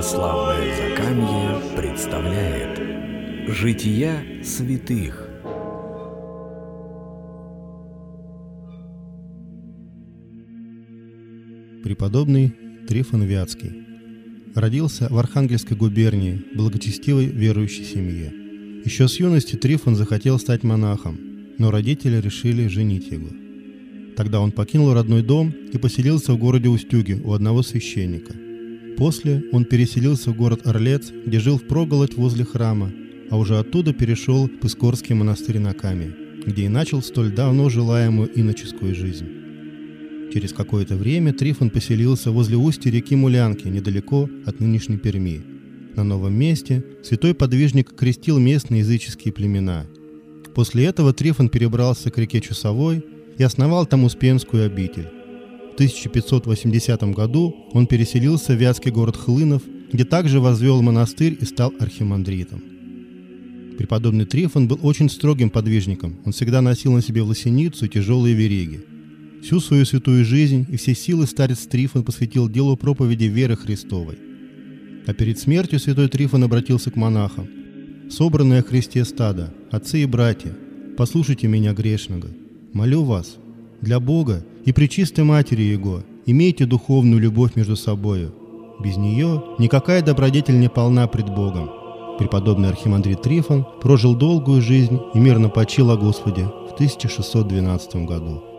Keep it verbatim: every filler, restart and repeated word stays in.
Православное Закамье представляет Жития святых. Преподобный Трифон Вятский родился в Архангельской губернии в благочестивой верующей семье. Еще с юности Трифон захотел стать монахом, но родители решили женить его. Тогда он покинул родной дом и поселился в городе Устюге у одного священника. После он переселился в город Орлец, где жил впроголодь возле храма, а уже оттуда перешел в Пыскорский монастырь на Каме, где и начал столь давно желаемую иноческую жизнь. Через какое-то время Трифон поселился возле устья реки Мулянки, недалеко от нынешней Перми. На новом месте святой подвижник крестил местные языческие племена. После этого Трифон перебрался к реке Чусовой и основал там Успенскую обитель. В тысяча пятьсот восьмидесятом году он переселился в вятский город Хлынов, где также возвел монастырь и стал архимандритом. Преподобный Трифон был очень строгим подвижником, он всегда носил на себе власеницу и тяжелые вериги. Всю свою святую жизнь и все силы старец Трифон посвятил делу проповеди веры Христовой. А перед смертью святой Трифон обратился к монахам: «Собранное о Христе стадо, отцы и братья, послушайте меня грешного. Молю вас, для Бога и Пречистой Матери Его, имейте духовную любовь между собою. Без нее никакая добродетель не полна пред Богом». Преподобный архимандрит Трифон прожил долгую жизнь и мирно почил о Господе в тысяча шестьсот двенадцатом году.